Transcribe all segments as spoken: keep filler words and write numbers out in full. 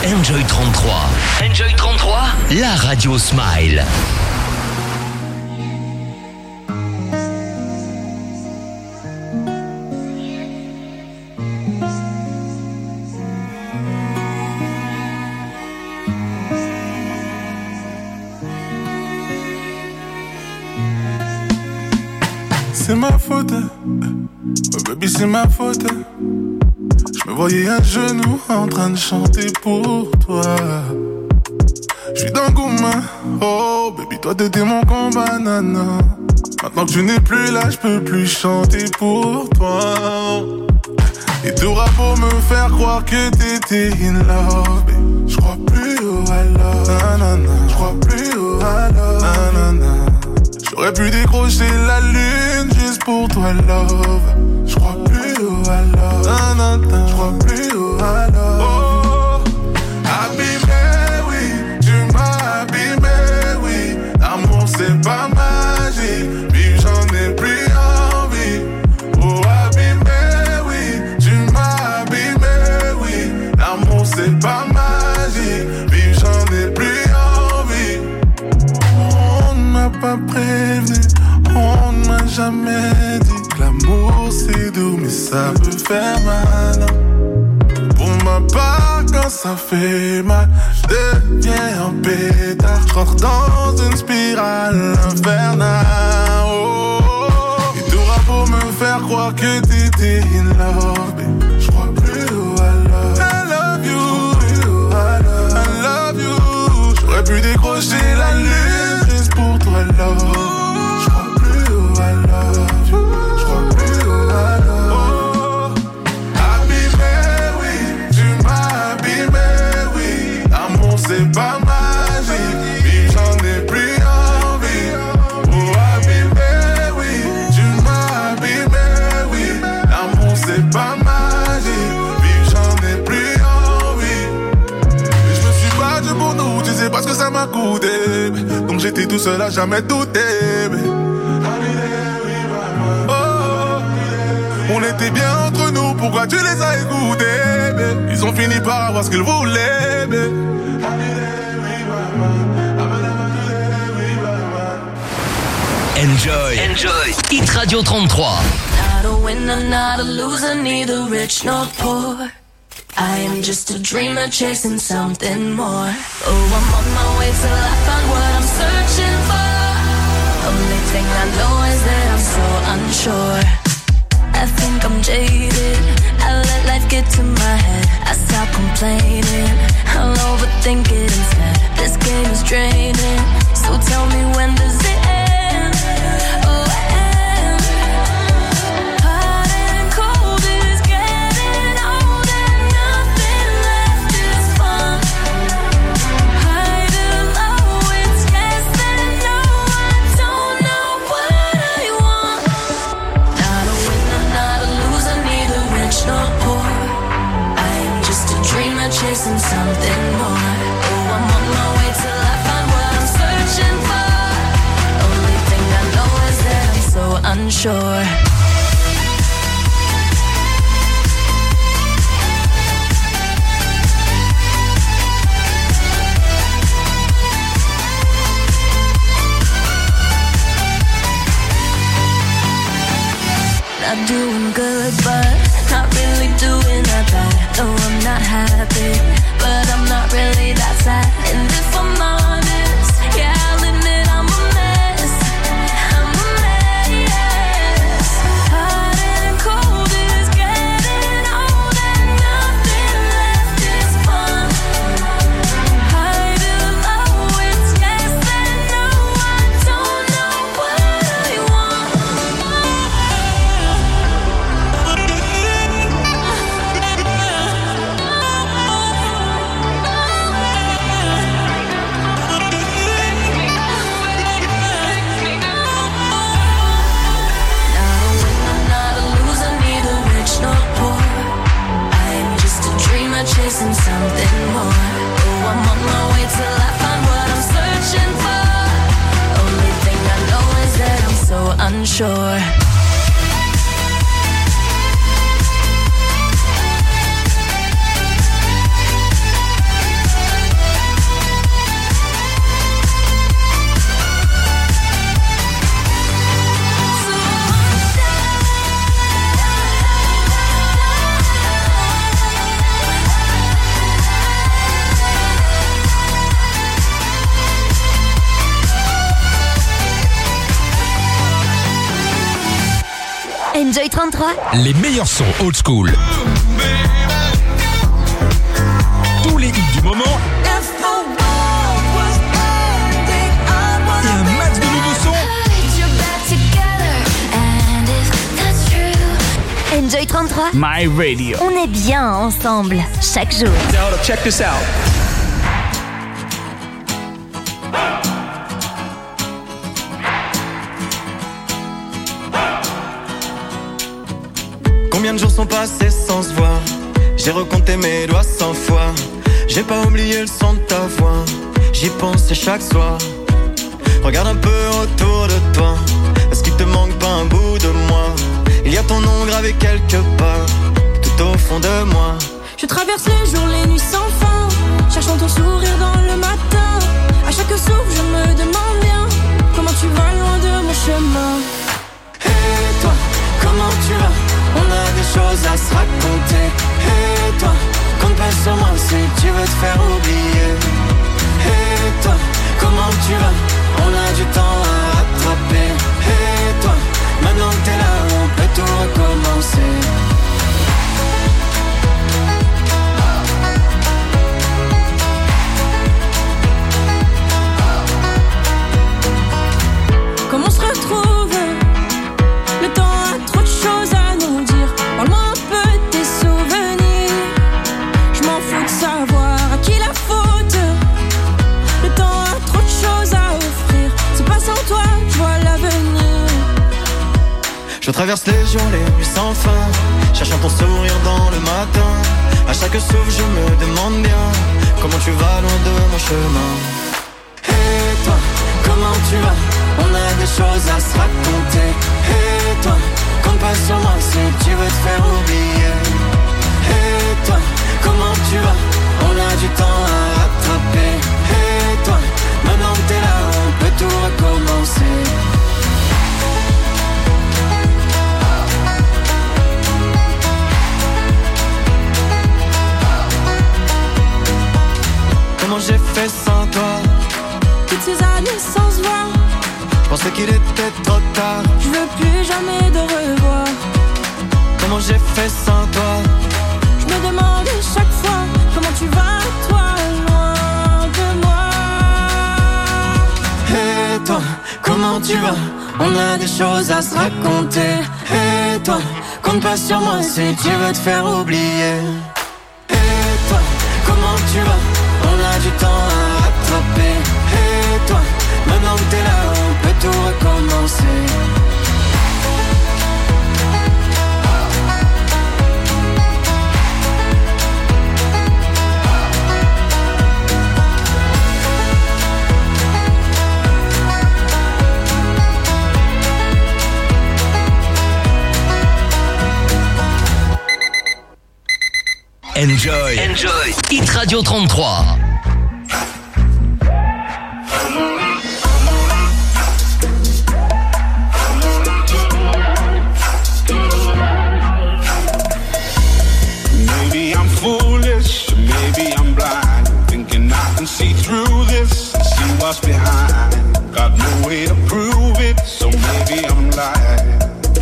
Enjoy trente-trois. Enjoy trente-trois, la radio Smile. C'est ma faute, oh baby c'est ma faute. Je me voyais à genoux en train de chanter pour toi. J'suis dans le gourmand, oh baby toi t'étais mon combat nana. Maintenant que tu n'es plus là, j'peux plus chanter pour toi. Et t'auras beau me faire croire que t'étais in love, j'crois plus au alors, nanana. J'crois plus au alors, nanana. J'aurais pu décrocher la lune juste pour toi, love. J'crois plus au alors, nanana. J'crois plus au alors. Oh, abîmé, oui, tu m'as abîmé, oui. L'amour c'est pas magique, puis j'en ai plus envie. Oh, abîmé, oui, tu m'as abîmé, oui. L'amour c'est pas magique, puis j'en ai plus envie. On ne m'a pas prévenu, on ne m'a jamais dit que l'amour c'est doux, mais ça peut faire mal. Pour ma part, quand ça fait mal, je deviens un pétard. Je rentre dans une spirale infernale. Oh, oh. Et t'auras beau me faire croire que t'étais in love, je crois plus au alors. I love you, I love you. J'aurais pu décrocher la lune juste pour toi, love. Je crois plus au I love you, je crois plus au I love. C'est pas magique, puis j'en ai plus envie. Oh abîmé, oui, tu m'as abîmé, oui. L'amour c'est pas magique, puis j'en ai plus envie. Mais je me suis battu pour nous, tu sais pas ce que ça m'a coûté. Donc j'étais tout seul à jamais douter. Oh, on était bien entre nous, pourquoi tu les as écoutés? Ils ont fini par avoir ce qu'ils voulaient. Enjoy. Enjoy. Hit Radio trente-trois. Not a winner, not a loser, neither rich nor poor. I am just a dreamer chasing something more. Oh, I'm on my way till I find what I'm searching for. Only thing I know is that I'm so unsure. I think I'm jaded, I let life get to my head. I stop complaining, I'll overthink it instead. This game is draining, so tell me when does it end? Oh, end. Hot and cold is getting old and nothing left is fun. High to low, it's yes and no. I don't know what I want. Not a winner, not a loser, neither rich nor poor. I am just a dreamer chasing something more. Oh, I'm on my way till I find what I'm searching for. Only thing I know is that I'm so unsure. Not doing good, but not really doing that bad. No, I'm not happy, but I'm not really that sad. And if I'm honest, yeah, I'll admit I'm a mess. I'm a mess. Hot and cold is getting old and nothing left is fun. High to low, it's yes and no. I don't know what I want. Chasing something more. Oh, I'm on my way till I find what I'm searching for. Only thing I know is that I'm so unsure. trente-trois. Les meilleurs sons old school. Tous les hits du moment. Et un max de nouveaux sons. Enjoy trente-trois. My Radio. On est bien ensemble, chaque jour. Now, check this out. Combien de jours sont passés sans se voir? J'ai recompté mes doigts cent fois. J'ai pas oublié le son de ta voix. J'y pensais chaque soir. Regarde un peu autour de toi. Est-ce qu'il te manque pas un bout de moi? Il y a ton nom gravé quelque part, tout au fond de moi. Je traverse les jours, les nuits sans fin, cherchant ton sourire dans le matin. À chaque souffle, je me demande bien comment tu vas loin de mon chemin. Et toi, comment tu vas? On a des choses à se raconter. Et toi, compte pas sur moi si tu veux te faire oublier. Et toi, comment tu vas? On a du temps à rattraper. Et toi, maintenant que t'es là, on peut tout recommencer. Comment on se retrouve? Le temps a trop de choses à nous dire. Parle-moi un peu de tes souvenirs. Je m'en fous de savoir à qui la faute. Le temps a trop de choses à offrir. C'est pas sans toi, je vois l'avenir. Je traverse les jours, les nuits sans fin, cherchant ton sourire dans le matin. À chaque souffle, je me demande bien comment tu vas loin de mon chemin. Et toi, comment tu vas? On a des choses à se raconter. Et toi, compte pas sur moi si tu veux te faire oublier. Et toi, comment tu vas? On a du temps à rattraper. Et toi, maintenant que t'es là, on peut tout recommencer. Comment j'ai fait sans toi? Toutes ces années sans se voir. Je pensais qu'il était trop tard. Je veux plus jamais de revoir. Comment j'ai fait sans toi? Je me demande chaque fois comment tu vas, toi, loin de moi. Et toi, comment tu vas? On a des choses à se raconter. Et toi, compte pas sur moi si tu veux te faire oublier. Et toi, comment tu vas? On a du temps à rattraper. Et toi, maintenant que t'es là, on peut tout recommencer. Enjoy. Enjoy. Hit Radio trente-trois. Maybe I'm foolish, maybe I'm blind, thinking I can see through this and see what's behind. Got no way to prove it, so maybe I'm lying.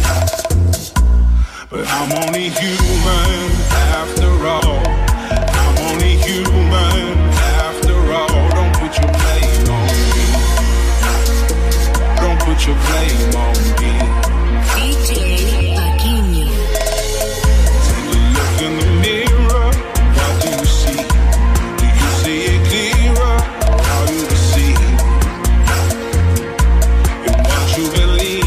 But I'm only human after all. I'm only human after all. Don't put your blame on me. Don't put your blame on me. D J Pagini. Take a look in the mirror. What do you see? Do you see it clearer? How you deceive in what you believe?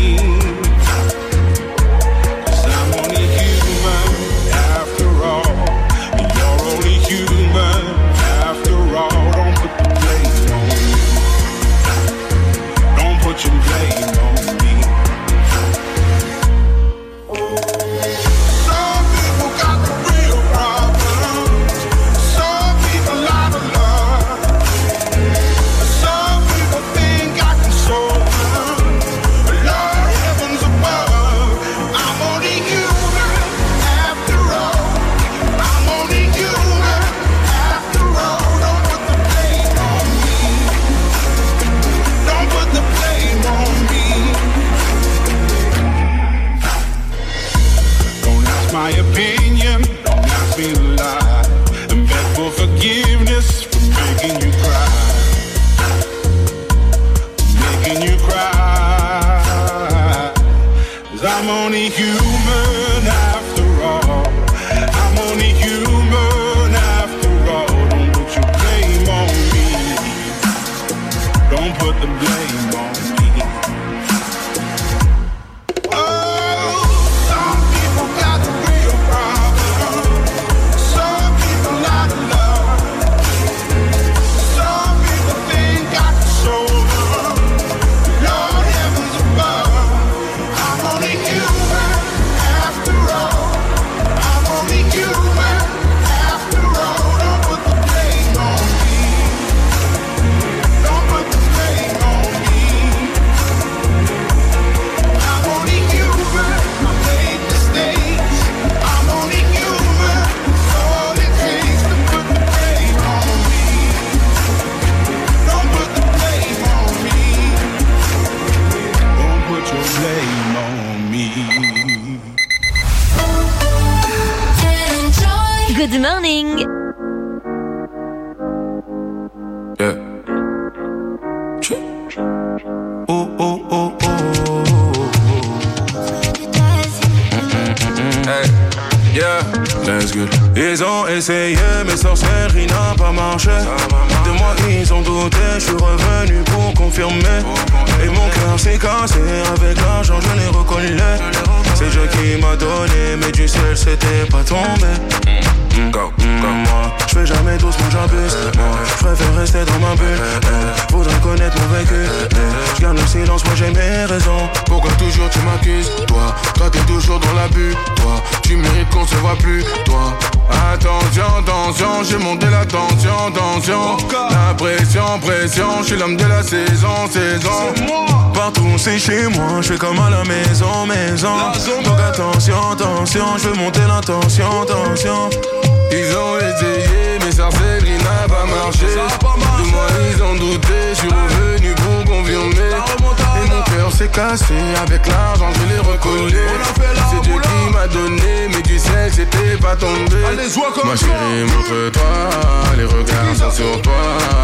Ils ont essayé, mais sorcellerie n'a pas marché. De moi ils ont douté, je suis revenu pour confirmer. Et mon cœur s'est cassé, avec l'argent je l'ai recollé. C'est Dieu qui m'a donné, mais du ciel c'était pas tombé. Mmh, go, mmh, comme moi, je fais jamais doucement, j'abuse. Je préfère rester dans ma bulle. Eh, faudrait connaître mon vécu. Eh, je garde le silence, moi j'ai mes raisons. Pourquoi toujours tu m'accuses, toi? Toi t'es toujours dans l'abus, toi. Tu mérites qu'on se voit plus, toi. Attention, attention, j'ai monté la tension, tension. La pression, pression, je suis l'homme de la saison, saison. Partout c'est chez moi, je fais comme à la maison, maison. Donc attention, attention, je veux monter la tension, tension. Ils ont essayé, mais sorcellerie n'a pas marché. De moi ils ont douté, je suis revenu pour confirmer. Et mon cœur s'est cassé, avec l'argent je l'ai recollé. C'est Dieu qui m'a donné, mais du ciel c'était pas tombé. Ma chérie, montre-toi, les regards sont sur toi.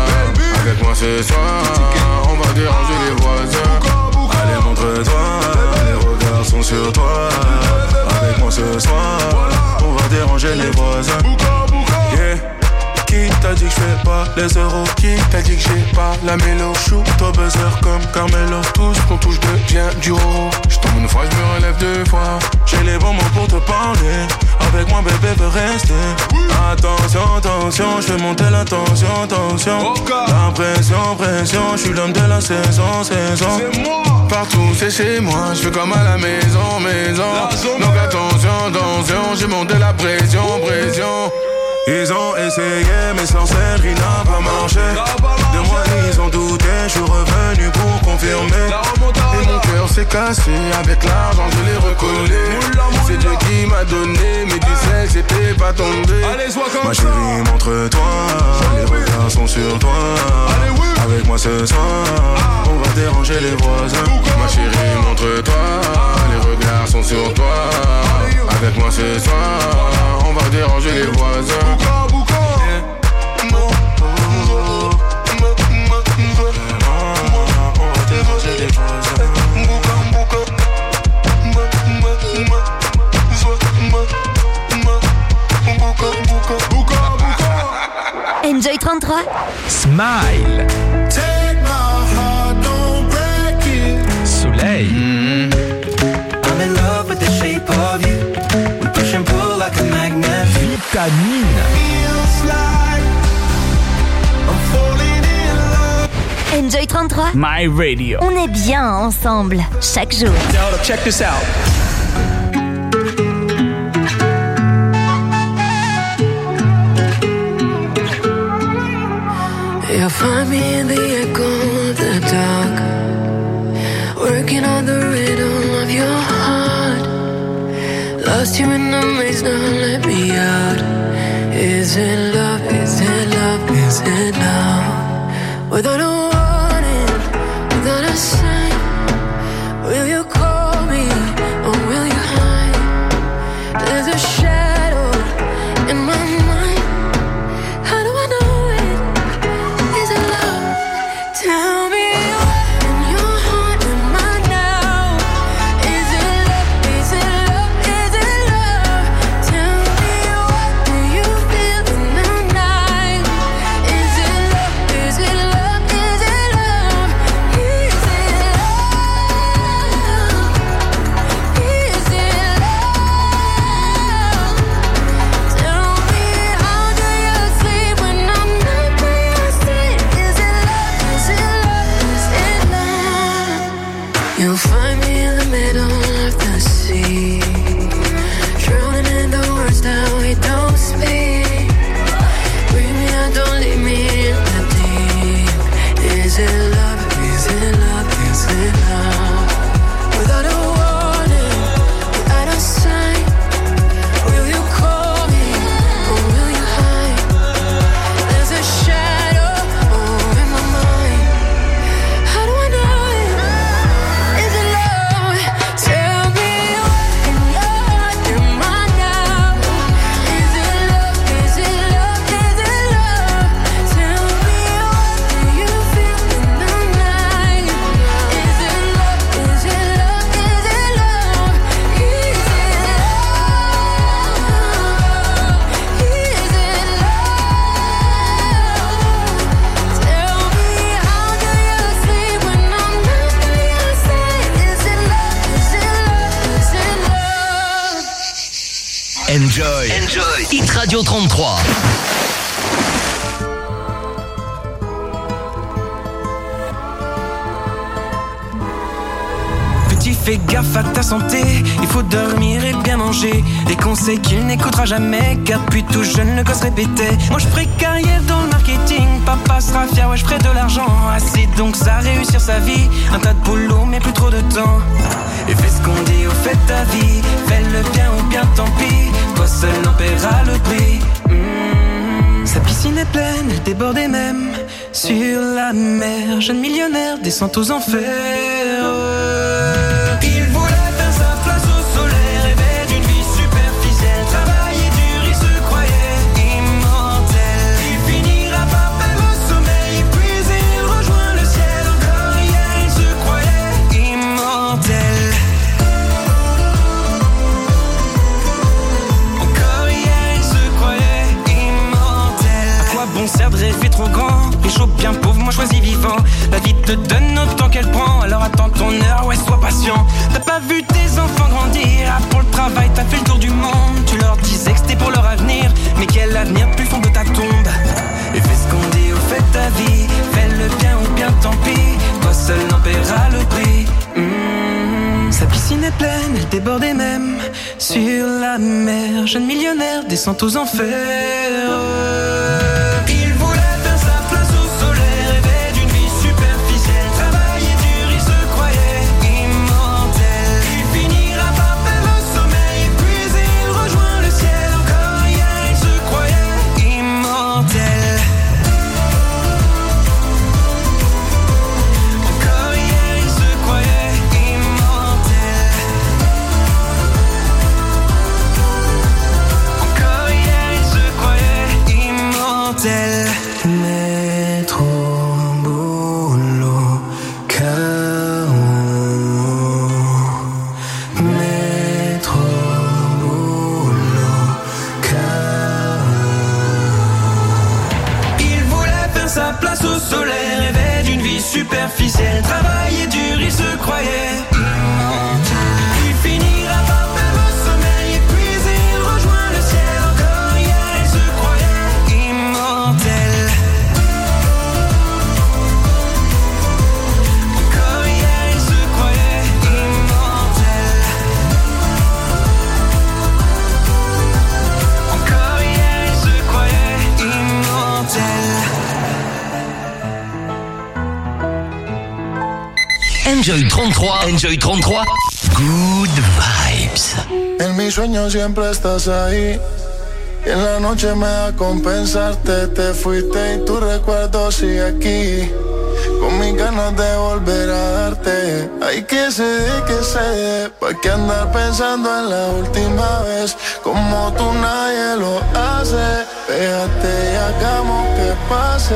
Avec moi ce soir, on va déranger les voisins. Allez montre-toi, les regards sont sur toi. Avec moi ce soir, on va déranger les voisins. Yeah. Qui t'a dit que je fais pas les euros? Qui t'a dit que j'ai pas la mélo? Shoot au buzzer comme Carmelo. Tout ce qu'on touche devient du roro. J'tombe une fois, j'me relève deux fois. J'ai les bons mots pour te parler. Avec moi bébé veut rester. Attention, attention, je vais monter la tension, tension. La pression, pression, je suis l'homme de la saison, saison. Partout c'est chez moi, je fais comme à la maison, maison. Donc attention, attention, j'ai monté la pression, pression. Ils ont essayé, mais sorcellerie n'a pas marché. De moi ils ont douté, je suis revenu pour confirmer. Et mon cœur s'est cassé, avec l'argent je l'ai recollé. C'est Dieu qui m'a donné, mais du ciel c'était pas tombé. Ma chérie, montre-toi, les regards sont sur toi. Avec moi ce soir, on va déranger les voisins. Ma chérie, montre-toi, les regards sont sur toi. Avec moi ce soir, on va déranger les voisins. Enjoy trente-trois. Smile. Take my heart, don't break it. Soleil. Mm-hmm. I'm in love with the shape of you. We push and pull like a magnet. Vitamine. Feels like I'm falling in love. Enjoy trente-trois. My radio. On est bien ensemble, chaque jour. Now check this out. You'll find me in the echo of the dark, working on the rhythm of your heart. Lost you in the maze, now let me out. Is it love, is it love, is it now? Without a warning, without a sign, will you call me or will you hide? There's a shadow in my mind. How do I know it? Is it love? Tell me what in your heart am I now? Is it love? Is it love? Is it love? Tell me what do you feel in the night? Is it love? Is it love? Is Radio trente-trois. Petit, fais gaffe à ta santé, il faut dormir et bien manger. Des conseils qu'il n'écoutera jamais, car depuis tout jeune le gosse répétait. Moi je ferai carrière dans le marketing, papa sera fier, ouais je ferai de l'argent. Assez donc ça réussir sa vie, un tas de boulot mais plus trop de temps. Et fais ce qu'on dit, au fait ta vie, fais le bien ou bien tant pis, toi seul en paieras le prix. Mmh. Sa piscine est pleine, elle débordait même sur la mer. Jeune millionnaire descend aux enfers. Il voulait faire sa place au soleil, rêvait d'une vie superficielle, travailler dur, il se croyait immortel. Il finira par perdre le sommeil, puis il rejoint le ciel. Encore hier, il se croyait immortel. Encore hier, il se croyait immortel. À quoi bon sert de rêver trop grand? Les chaud bien pauvre, moi choisis vivant. La vie te donne autant qu'elle prend, alors attends ton heure, ouais sois patient. T'as pas vu tes enfants grandir, ah pour le travail t'as fait le tour du monde. Tu leur disais que c'était pour leur avenir, mais quel avenir plus fond de ta tombe. Et fais ce qu'on dit, au fait ta vie, fais le bien ou bien tant pis, toi seul en paieras le prix. Mmh. Sa piscine est pleine, elle débordait même sur la mer. Jeune millionnaire descend aux enfers. Il voulait faire sa place au soleil, rêvait d'une vie superficielle, travailler dur, il se croyait immortel. Il finira par perdre le sommeil, puis il rejoint le ciel. Encore hier, il se croyait immortel. Encore hier, il se croyait immortel. Encore hier, il se croyait immortel. Métro, boulot, chaos. Métro, boulot, chaos. Il voulait faire sa place au soleil, rêvait d'une vie superficielle, travailler dur, il se croyait immortel. Il finira par perdre le sommeil, puis il rejoint le ciel. Encore hier, il se croyait immortel. Encore hier, il se croyait immortel. Encore hier, il se croyait immortel. Enjoy trente-trois. Enjoy trente-trois. Good vibes. En mis sueños siempre estás ahí. Y en la noche me da compensarte. Te fuiste y tu recuerdo sigue aquí. Con mis ganas de volver a darte. Hay que se dé, que se dé. ¿Pa' qué andar pensando en la última vez? Como tú nadie lo hace. Pégate y hagamos que pase.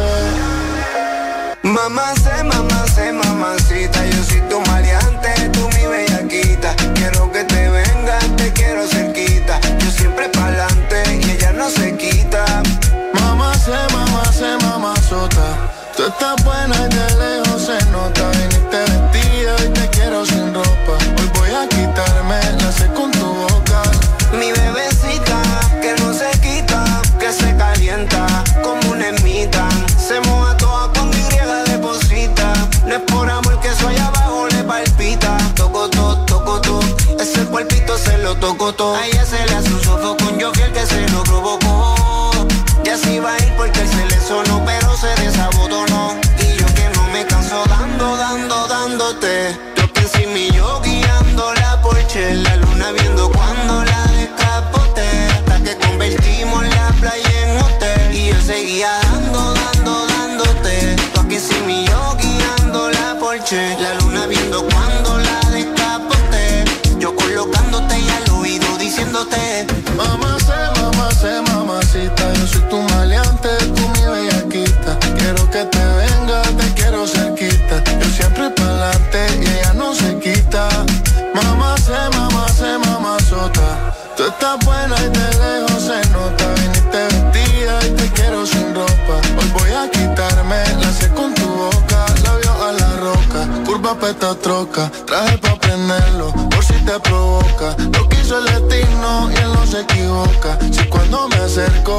Mamá sé, mamá sé, mamacita, yo soy tu maleante, tú mi bellaquita. Quiero que te vengas, te quiero cerquita. Yo siempre pa'lante y ella no se quita. Mamá sé, mamá sé, mamazota. Tú estás buena y de lejos se nota. Viniste vestida y te quiero sin ropa. Hoy voy a quitarme la sé con tu boca. Mi bebecita, que no se quita, que se calienta como una ermita. Se moja toda cuando Y deposita. No es por amor que eso allá abajo le palpita. Toco todo, toco todo, ese cuerpito se lo toco todo. A ella se le hace un sofocón, yo fiel que se lo provocó. Y así va a ir porque él se le sonó, pero se desabotonó. Y yo que no me canso dando, dando, dándote. Yo que encima y yo guiándola Porsche. La luna viendo cuando la descapote. Hasta que convertimos la playa en hotel. Y yo seguía dando, dando, dándote. Tú aquí encima y yo guiando la Porsche. La luna viendo cuando la descapote. Yo colocándote y al oído diciéndote: Mamá sé, mamá sé, mamacita. Yo soy tu maleante, tú mi bellaquita. Quiero que te vengas, te quiero cerquita. Yo siempre pa'lante y ella no se quita. Mamá sé, mamá sé, mamazota. Tú estás buena y de lejos se nota. Viniste vestida y te quiero sin ropa. Hoy voy a quitarme la sé con tu boca. Labios a la roca, curva peta troca. Traje pa' prenderlo, por si te provoca. Lo quiso el destino y él no se equivoca. Si cuando me acerco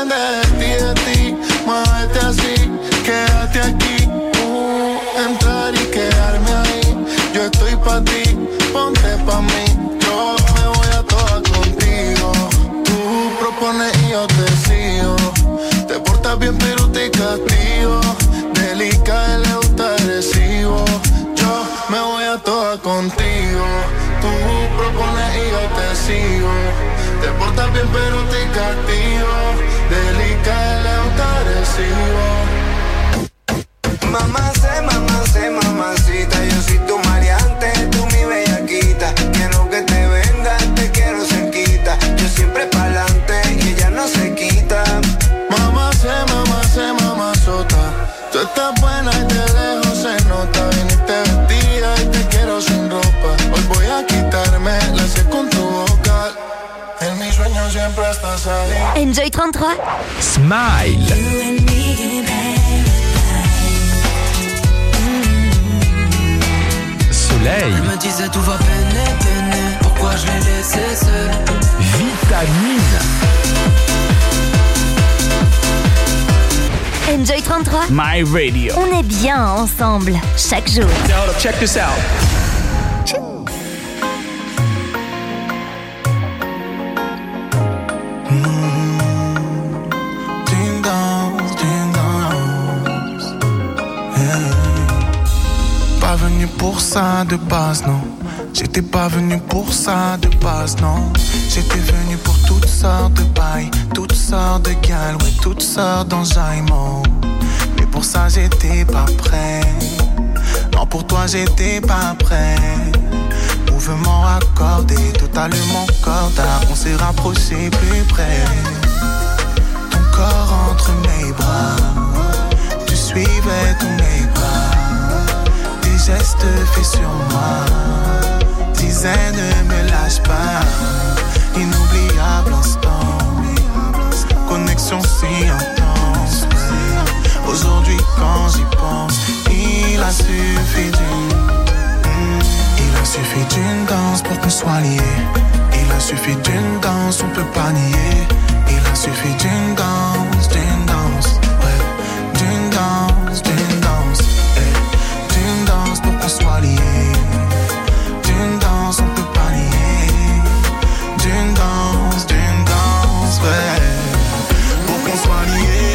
depende de ti, de ti. Muévete así, quédate aquí. Uh, entrar y quedarme ahí. Yo estoy pa' ti, ponte pa' mí. Yo me voy a todas contigo. Tú propones y yo te sigo. Te portas bien pero te castigo. Delicada, le gusta agresivo. Yo me voy a todas contigo. Tú propones y yo te sigo. Te portas bien pero te castigo. Delicada, le gusta agresivo. Mamá sé, mamá sé, mamacita, yo soy tu maleante, tú mi bellaquita. Quiero que te vengas, te quiero cerquita. Yo siempre pa'lante y ella no se quita. Mamá sé, mamá sé, mamá sota. Tú estás buena y de lejos se nota. Viniste vestida y te quiero sin ropa. Hoy voy a quitarme la sé con tu boca. En mis sueños siempre estás ahí. Enjoy trente-trois. Smile. Soleil. Elle me disait tout va peiner, peiner. Pourquoi je l'ai laissé seul? Vitamine. Enjoy trente-trois. My Radio. On est bien ensemble, chaque jour. Now, hold up, check this out. Pas venu pour ça de base, non. J'étais pas venu pour ça de base, non. J'étais venu pour toutes sortes de bails, toutes sortes de gals, ouais, toutes sortes d'enjaillements. Mais pour ça j'étais pas prêt. Non, pour toi j'étais pas prêt. Mouvement accordé, totalement corda. On s'est rapproché plus près. Ton corps entre mes bras, tu suivais tous mes pas. Tes gestes faits sur moi disaient ne me lâche pas. Inoubliable instant, connexion si intense. Aujourd'hui quand j'y pense, il a suffi d'une mm, Il a suffi d'une danse pour qu'on soit liés. Il a suffi d'une danse, on peut pas nier. Il a suffi d'une danse, d'une danse, ouais, d'une danse, d'une danse, eh, d'une danse pour qu'on soit liés. D'une danse, on peut pas nier. D'une danse, d'une danse, ouais, pour qu'on soit liés.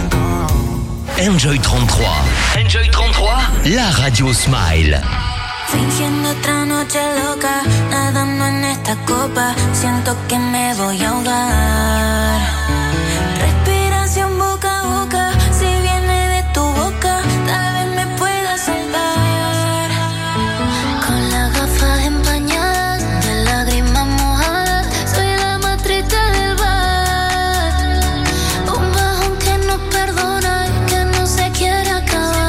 Enjoy trente-trois. Enjoy trente-trois, la radio Smile. Fingiendo otra noche loca, nadando en esta copa, siento que me voy a ahogar. Respiración boca a boca, si viene de tu boca, tal vez me pueda salvar. Con las gafas empañadas, de lágrimas mojadas, soy la más triste del bar. Un bajón que no perdona y que no se quiere acabar.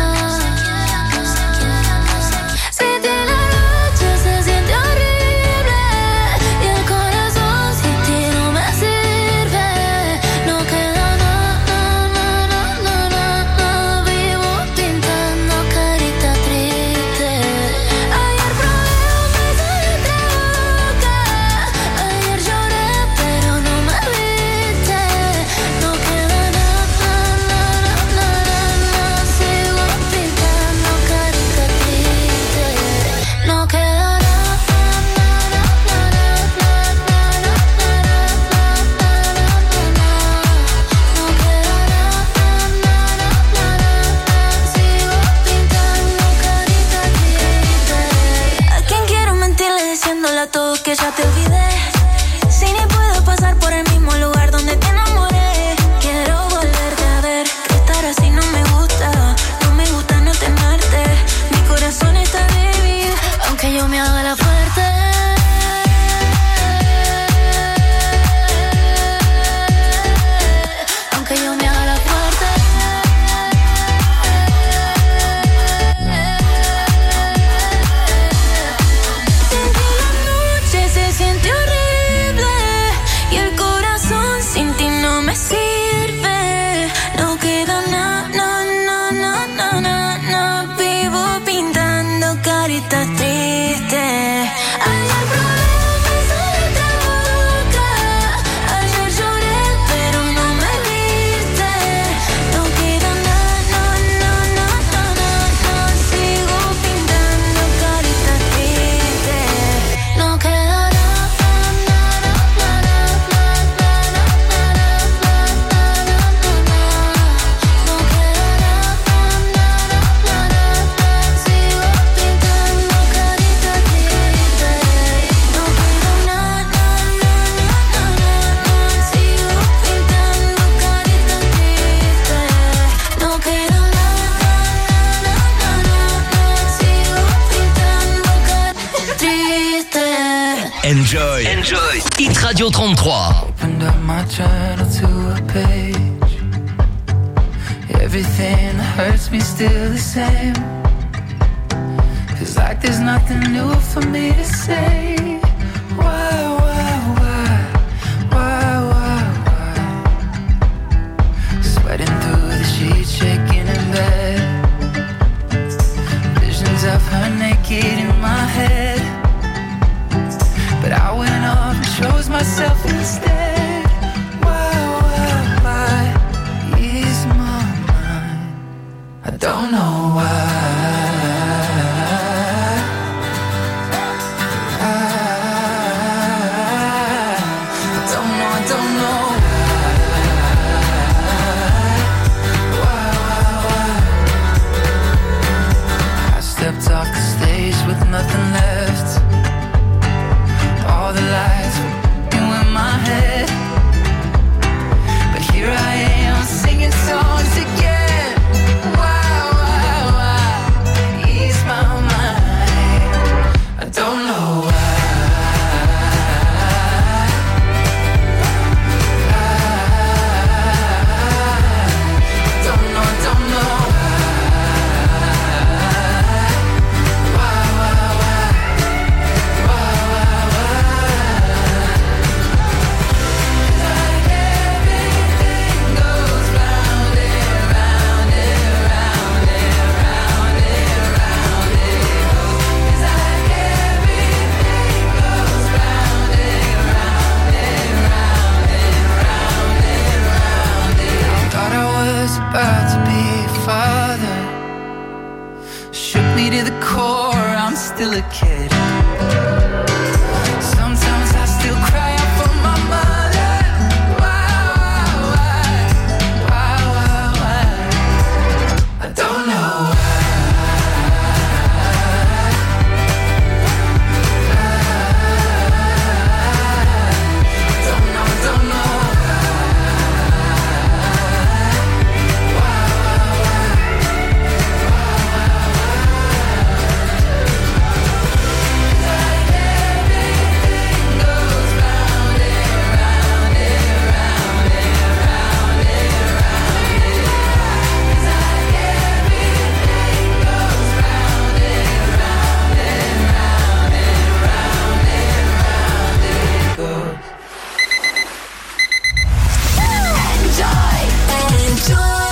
Que ya te olvidé, si ni puedo pasar por el mismo lugar donde te enamoré. Quiero volverte a ver, que estar así no me gusta, no me gusta no tenerte. Mi corazón está débil, aunque yo me haga la fuerte. Aunque yo me haga la fuerte. Sirve, no queda nada, no, no, no, no, no, no. Vivo pintando caritas tristes. Ayer probé un beso de tu boca, ayer lloré pero no me viste. No queda nada, no, no, no, no, no, no. Sigo pintando caritas tristes. No queda nada. Enjoy. Enjoy. Hit Radio trente-trois. Opened up my journal to a page. Everything that hurts me still the same. Feels like there's nothing new for me to say. Why, why, why? Why, why, why? Sweating through the sheets, shaking in bed. Visions of her naked in my head. But I went off and chose myself instead. Why, why, why ease my mind? I don't know why. Nothing left. All the lights were in my head, but here I am singing songs again. Why, why, why ease my mind? I don't know why. I don't know, I don't know.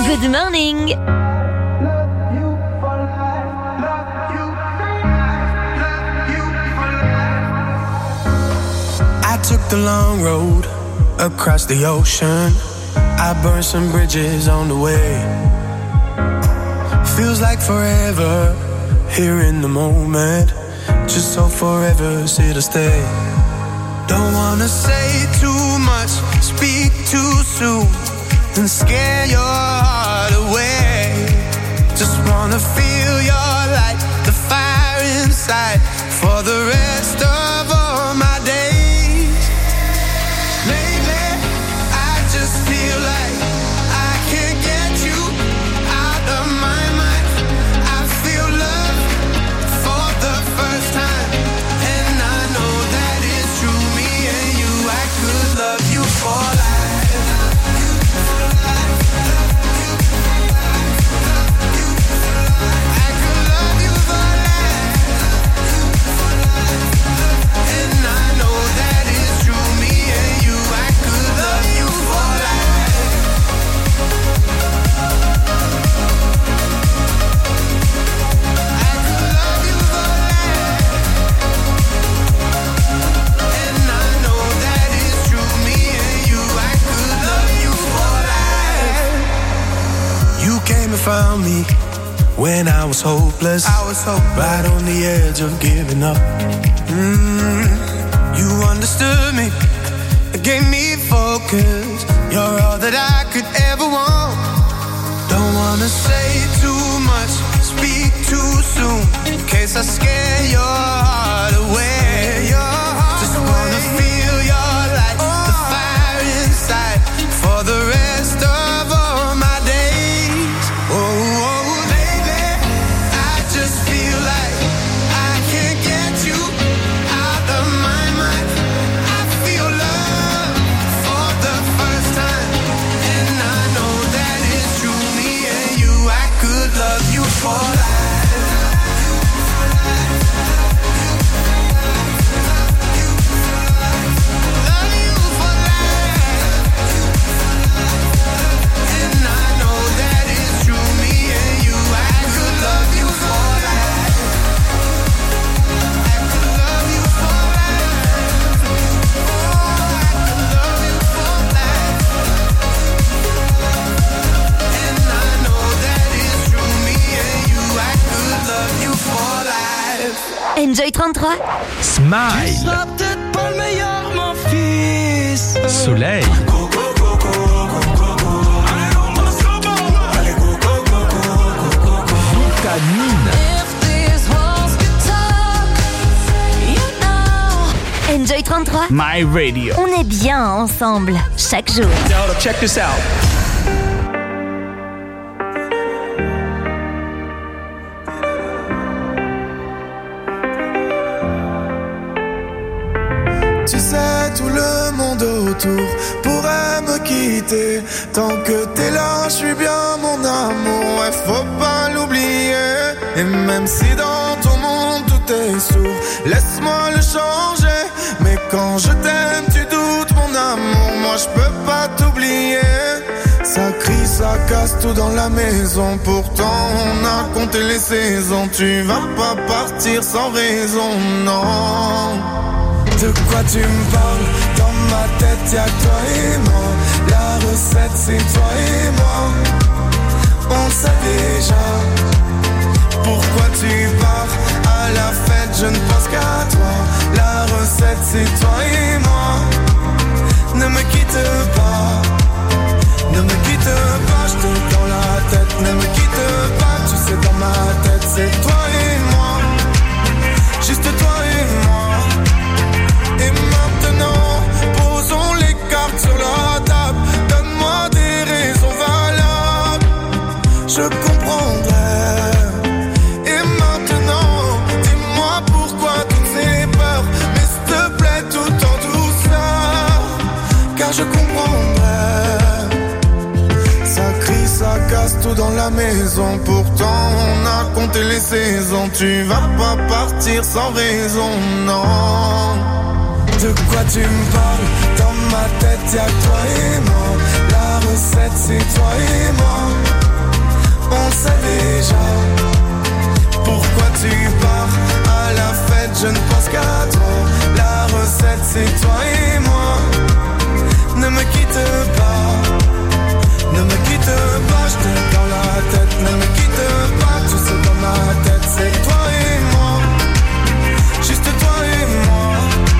Good morning. I took the long road across the ocean. I burned some bridges on the way. Feels like forever here in the moment. Just so forever's here to stay. Don't wanna say too much, speak too soon, and scare your heart away. Just wanna feel your light, the fire inside, for the rest of all my days. Lately, I just feel like I can't get you out of my mind. I feel love for the first time, and I know that it's true. Me and you, I could love you for life. I could love you for life, and I know that it's true. Me and you, I could love you for life. I could love you for life, and I know that it's true. Me and you, I could love you for life. You came and found me when I was hopeless. I was hopeless, right on the edge of giving up. Mm, you understood me, it gave me focus. You're all that I could ever want. Don't wanna say too much, speak too soon, in case I scare your heart away. Just wanna feel your light, the fire inside, for the rest of all my days. Oh, oh, baby, I just feel like I can't get you out of my mind. I feel love for the first time, and I know that it's true. Me and you, I could love you for life. Love you for life, and I know that it's true. Me and you, I could love you for life. I could love you for life. Oh, I could love you for life, and I know that it's true. Me and you, I could love you for life. Enjoy trente-trois. Smile. Tu seras peut-être pas le meilleur, mon fils. Soleil. Vitamine. Enjoy trente-trois. My radio. On est bien ensemble chaque jour. Now, check this out. Tu sais, tout le monde autour pourrait me quitter. Tant que t'es là, je suis bien mon amour, ouais, faut pas l'oublier. Et même si dans ton monde tout est sourd, laisse-moi le changer. Mais quand je t'aime, tu doutes mon amour, moi je peux pas t'oublier. Ça crie, ça casse tout dans la maison, pourtant on a compté les saisons. Tu vas pas partir sans raison, non. De quoi tu me parles? Dans ma tête y'a que toi et moi. La recette c'est toi et moi. On sait déjà. Pourquoi tu pars? À la fête je ne pense qu'à toi. La recette c'est toi et moi. Ne me quitte pas, ne me quitte pas, je te dans la tête. Ne me quitte pas, tu sais dans ma tête c'est toi et moi. Juste toi et moi. Et maintenant, posons les cartes sur la table. Donne-moi des raisons valables, je comprendrai. Et maintenant, dis-moi pourquoi toutes ces peurs, mais s'il te plaît tout en douceur, car je comprendrai. Ça crie, ça casse tout dans la maison, pourtant on a compté les saisons. Tu vas pas partir sans raison, non. De quoi tu me parles? Dans ma tête y'a que toi et moi. La recette c'est toi et moi. on sait déjà pourquoi tu pars à la fête, je ne pense qu'à toi. La recette c'est toi et moi. Ne me quitte pas, ne me quitte pas, je t'ai dans la tête. Ne me quitte pas, tu sais dans ma tête, c'est toi et moi, juste toi et moi.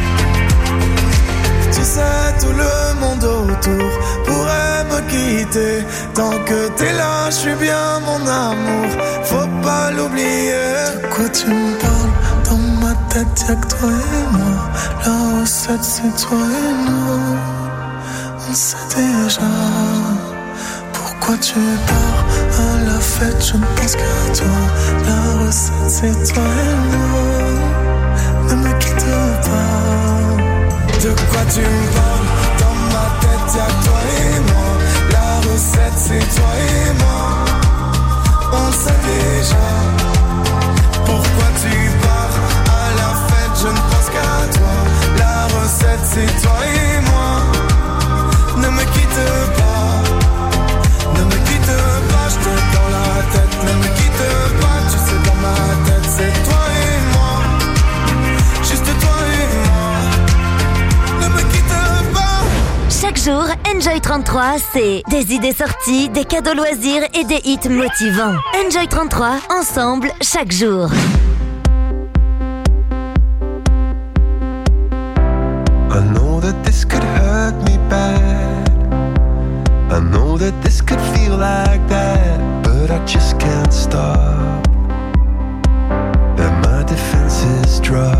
Tu sais tout le monde autour pourrait me quitter. Tant que t'es là, je suis bien mon amour, faut pas l'oublier. De quoi tu me parles? Dans ma tête y'a que toi et moi. La recette c'est toi et nous. On sait déjà pourquoi tu pars à la fête, je ne pense qu'à toi. La recette c'est toi et moi. Ne me quitte pas. De quoi tu me parles? Dans ma tête y'a que toi et moi. La recette c'est toi et moi. On sait déjà pourquoi tu pars à la fête, je ne pense qu'à toi. La recette c'est toi et moi. Ne me quitte pas, ne me quitte pas, je t'ai dans la tête. Ne me quitte pas, tu sais dans ma tête, c'est toi et moi, juste toi et moi. Ne me quitte pas. Chaque jour, Enjoy trente-trois, c'est des idées sorties, des cadeaux loisirs et des hits motivants. Enjoy trente-trois, ensemble, chaque jour. I know that this could hurt me bad. I know that this could feel like that, but I just can't stop. That my defenses drop.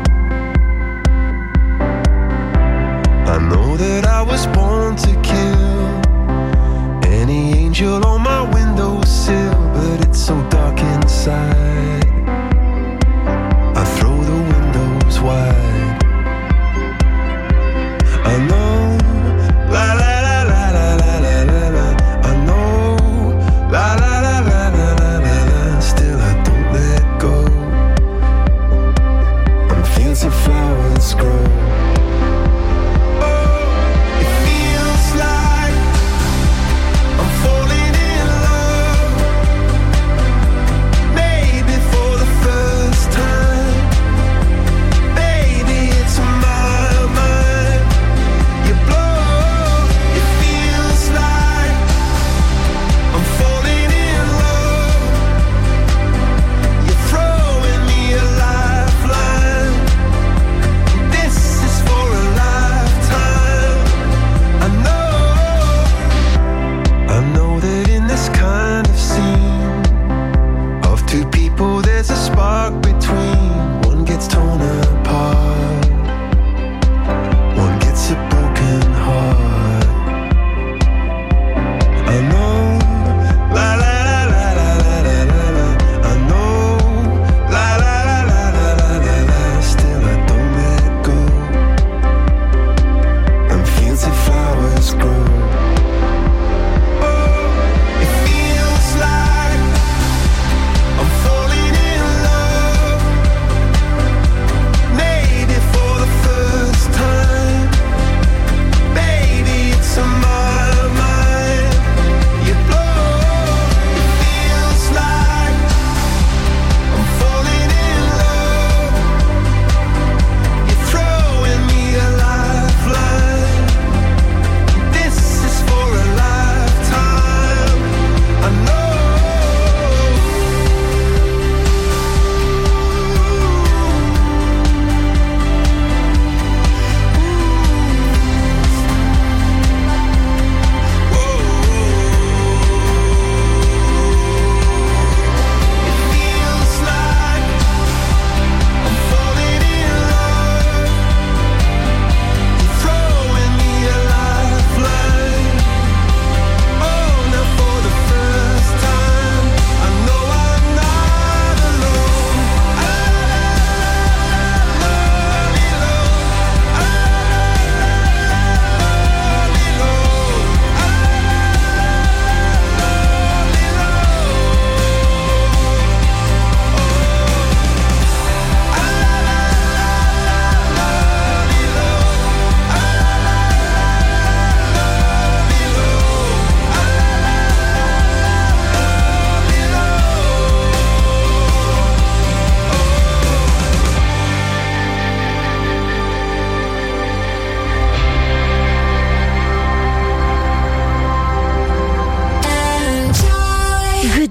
I know that I was born to kill any angel on my windowsill, but it's so dark inside. I throw the windows wide. I know, la la la la la la la la la. I know, la la la la la la la la. Still I don't let go. And fields of flowers grow. Oh, it feels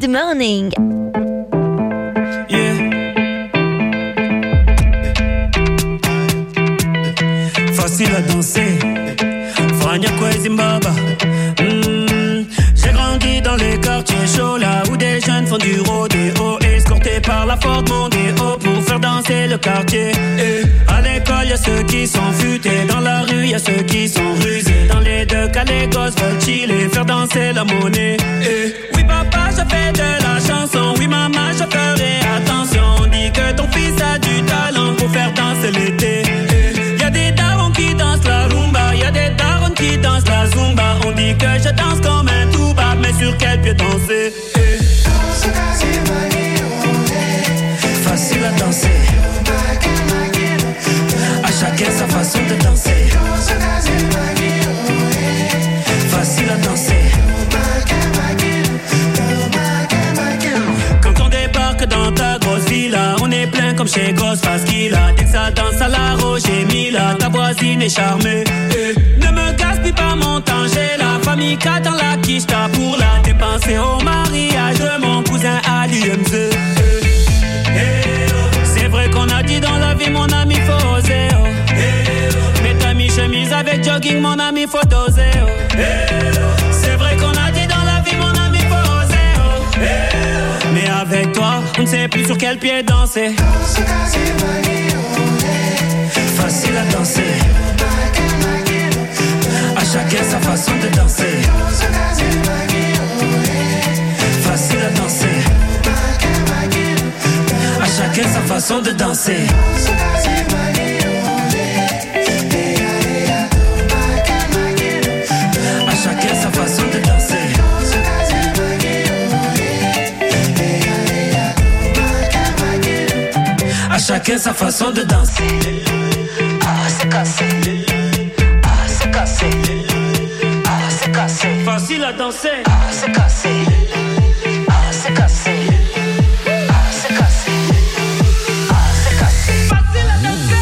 Good morning. Yeah. Facile à danser. Frania Zimbabwe. Mm. J'ai grandi dans les quartiers chauds, là où des jeunes font du rodéo, escortés par la Ford Mondeo pour faire danser le quartier. Et à l'école, y'a ceux qui sont futés, dans la rue, y'a ceux qui sont rusés. Dans les deux cas, les gosses veulent chiller, faire danser la monnaie. Et oui, papa, je fais de la chanson. Oui, maman, je ferai attention. On dit que ton fils a du talent pour faire danser l'été. Y'a des darons qui dansent la rumba, y'a des darons qui dansent la zumba. On dit que je danse comme un touba, mais sur quel pied danser? Facile à danser. À chacun sa façon de danser. Facile à danser. Quand on débarque dans ta grosse villa, on est plein comme chez Ghostface Killah. Dès que ça danse à la Roger Mila, ta voisine est charmée. Et ne me gaspille pas mon temps, j'ai la famille dans la quicheta pour la dépenser au mariage de mon cousin Ali M Z. C'est vrai qu'on a dit dans la vie, mon ami, faut oser. Oh. Mets ta mi-chemise avec jogging, mon ami, faut doser. Oh. C'est vrai qu'on a dit dans la vie, mon ami, faut oser. Oh. Mais avec toi, on ne sait plus sur quel pied danser. Facile à danser. À chacun sa façon de danser. Facile à danser. À chacun sa façon de danser. À chacun sa façon de danser. À chacun sa façon de danser. Ah, c'est cassé. Ah, c'est cassé. Ah, c'est cassé. Facile à danser. Ah, c'est cassé. Ah, c'est cassé. Ah, c'est cassé. Ah, c'est cassé. Facile à danser.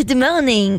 Good morning.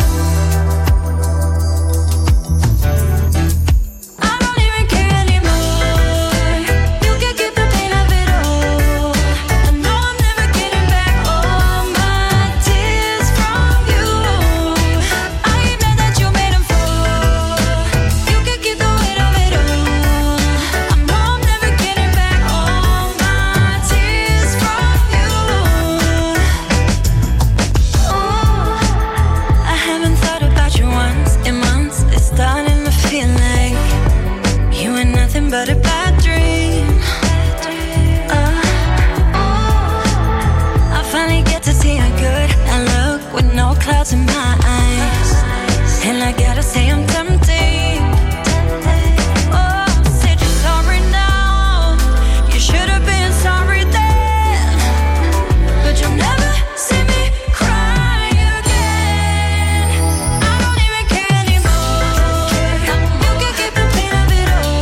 But a bad dream. Uh, I finally get to see a good and look with no clouds in my eyes. And I gotta say I'm tempting. Oh, said you're sorry now. You should have been sorry then. But you'll never see me cry again. I don't even care anymore. You can keep the pain of it all.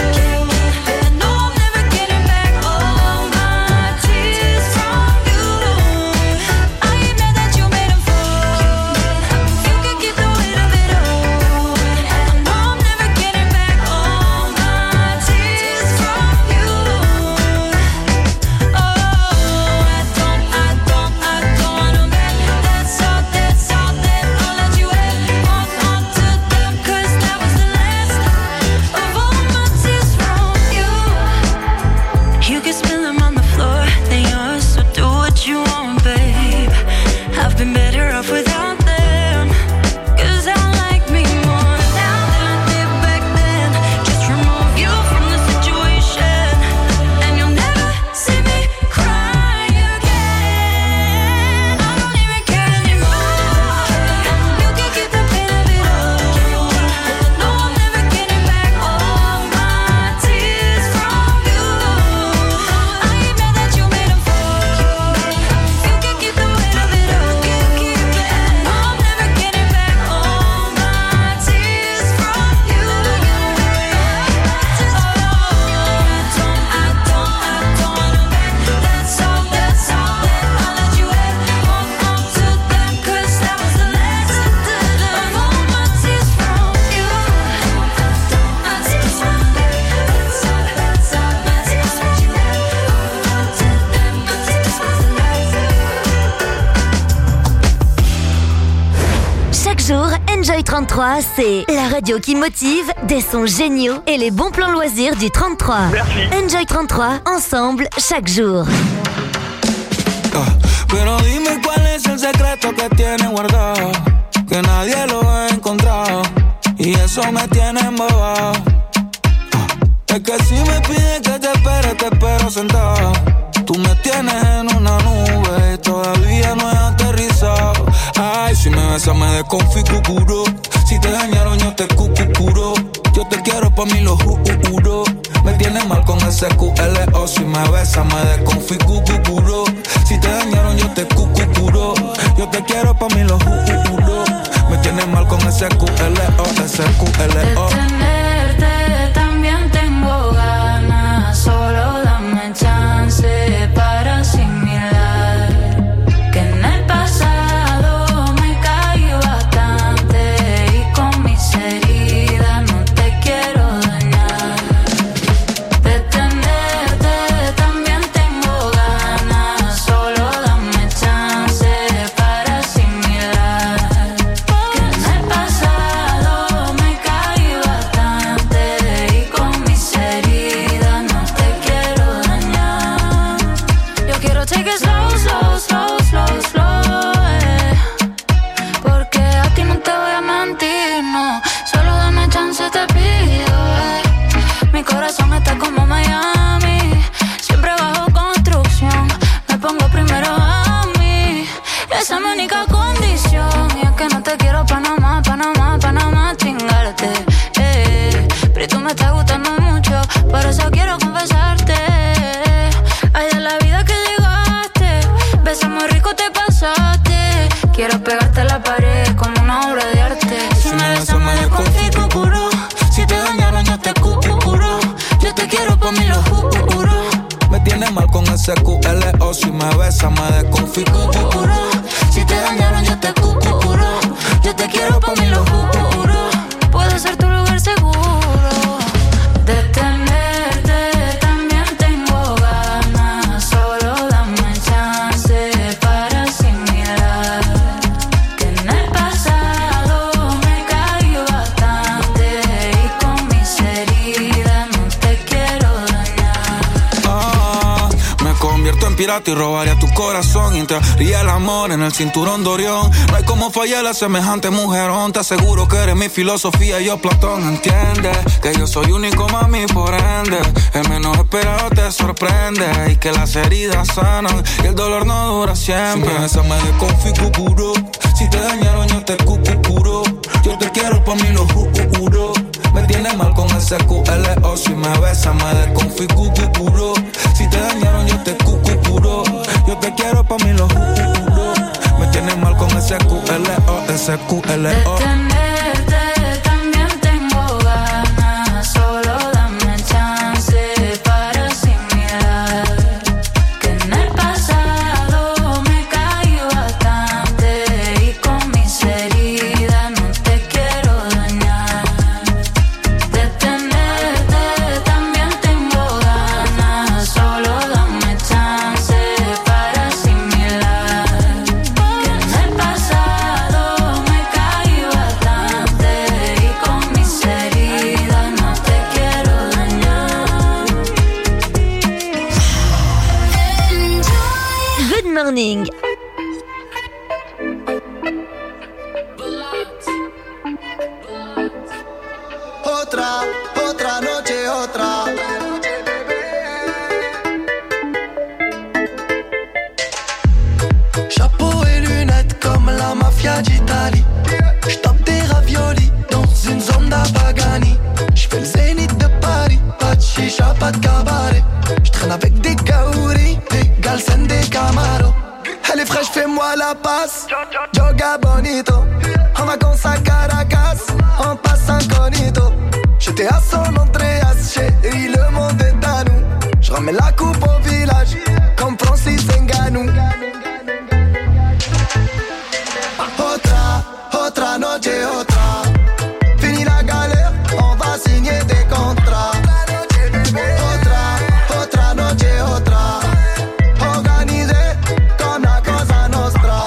Enjoy trente-trois, c'est la radio qui motive, des sons géniaux et les bons plans loisirs du trente-trois. Merci. Enjoy trente-trois, ensemble, chaque jour. Pero dime cuál es el secreto que tiene guardado, que nadie lo ha encontrado, y eso me tiene embobado. Es que si me pides que te espere, te espero sentado. Tú me tienes en una nube, todavía no he aterrizado. Ay, si me besas me desconfiguro. Si te dañaron yo te cucucuro. Yo te quiero pa' mí lo juro. Me tienes mal con ese Q L O. Si me besas me desconfiguro. Si te dañaron yo te cucucuro. Yo te quiero pa' mí lo juro. Me tienes mal con ese Q L O, ese Q L O. De tenerte también tengo ganas. Solo dame chance para asimilar que en el pasado me caí bastante y con mis heridas no te quiero dañar. De tenerte también tengo ganas. Solo dame chance para asimilar que en el pasado me caí bastante y con mis heridas no te quiero dañar. Yo quiero take it slow, slow, slow, slow, slow, eh. Porque a ti no te voy a mentir, no. Solo dame chance, te pido, eh. Mi corazón está como Miami, siempre bajo construcción. Me pongo primero a mí, esa es mi única condición. Y es que no te quiero pa' nada más, pa' nada más, pa' nada más chingarte, eh. Pero tú me estás gustando mucho, por eso quiero confesarte. Ay, de la vida que llegaste, besos muy rico te pasaste. Quiero pegarte a la pared como una obra de arte. Si me besas me desconfiguro. Si te dañaron yo te curo. Yo te quiero pa' mí lo juro. Me tienes mal con ese Q L O. Si me besas me desconfiguro. Si te dañaron yo te curo. pirata y robaría tu corazón. Y entraría el amor en el cinturón de Orión. No hay como fallar a semejante mujerón. Te aseguro que eres mi filosofía y yo Platón. Entiende que yo soy único, mami, por ende. El menos esperado te sorprende. Y que las heridas sanan y el dolor no dura siempre. Si me me desconfiguro. Si te dañaron yo te cucucuro. Yo te quiero pa' mí lo juro. Me tiene mal con ese Q L O. Si me besas me desconfiguro. Si te dañaron yo te cucucuro. Yo te quiero pa' mí lo juro. Me tiene mal con ese Q L O. Ese Q L O. De tenerte también tengo ganas. Solo dame chance para asimilar que en el pasado me caí bastante y con mis heridas no te quiero dañar. De tenerte también tengo ganas. Solo dame chance para asimilar que en el pasado me caí bastante y con mis heridas no te quiero dañar. Good morning. Otra, otra noche, otra. Chapeau et lunettes comme la mafia d'Italie. J'tape des raviolis dans une zone d'Apagani. J'fais le zénith de Paris, pas de chicha, pas de cabaret. J'traîne avec des kaouris, des galsen, des camaros. Elle est fraîche, fais-moi la passe. Joga bonito. En vacances à Caracas, on passe incognito. J'étais à San Andreas, chérie, le monde est à nous. J'ramène la coupe au village, comme Francis Ngannou. Otra, otra noche, otra. Fini la galère, on va signer des contrats. Otra, otra noche, otra. Organisé comme la Cosa Nostra.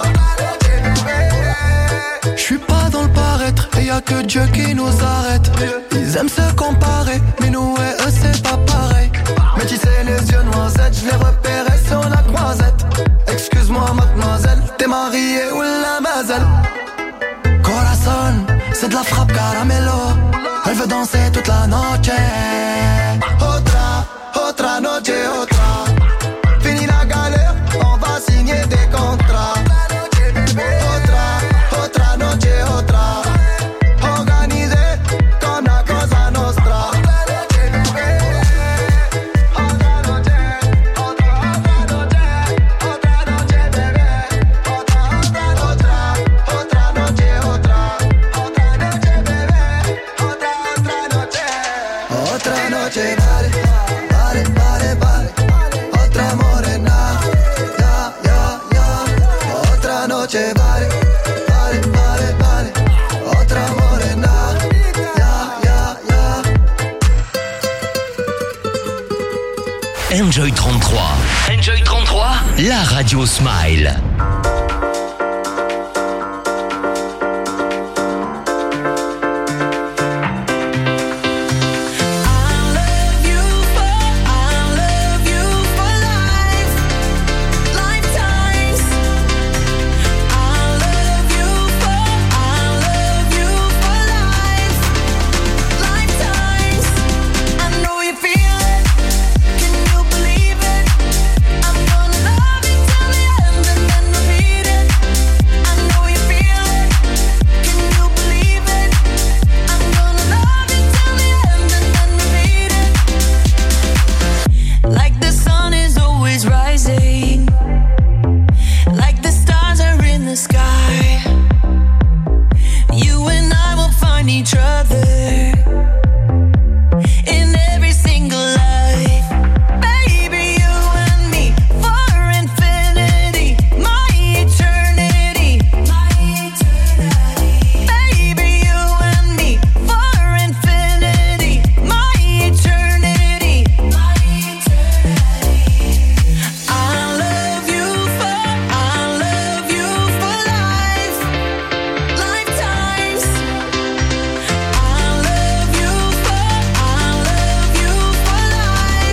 J'suis pas dans le paraître, et y'a que Dieu qui nous arrête. Ils aiment se comparer, mais nous et eux c'est pas pareil. Mais tu sais les yeux noisettes, je les repérais sur la croisette. Excuse-moi mademoiselle, t'es mariée ou la mazelle. Corazon, c'est de la frappe caramelo. Elle veut danser toute la noche. Otra, otra noche, otra. Fini la galère, on va signer des contrats. Otra, otra noche, otra. Organisé comme la Cosa Nostra. Otra noche, vale, vale, vale, vale. Otra morena, ya, ya, ya. Otra noche, vale, vale, vale, vale. Otra morena, ya, ya, ya. Enjoy trente-trois. Enjoy trente-trois, la radio Smile.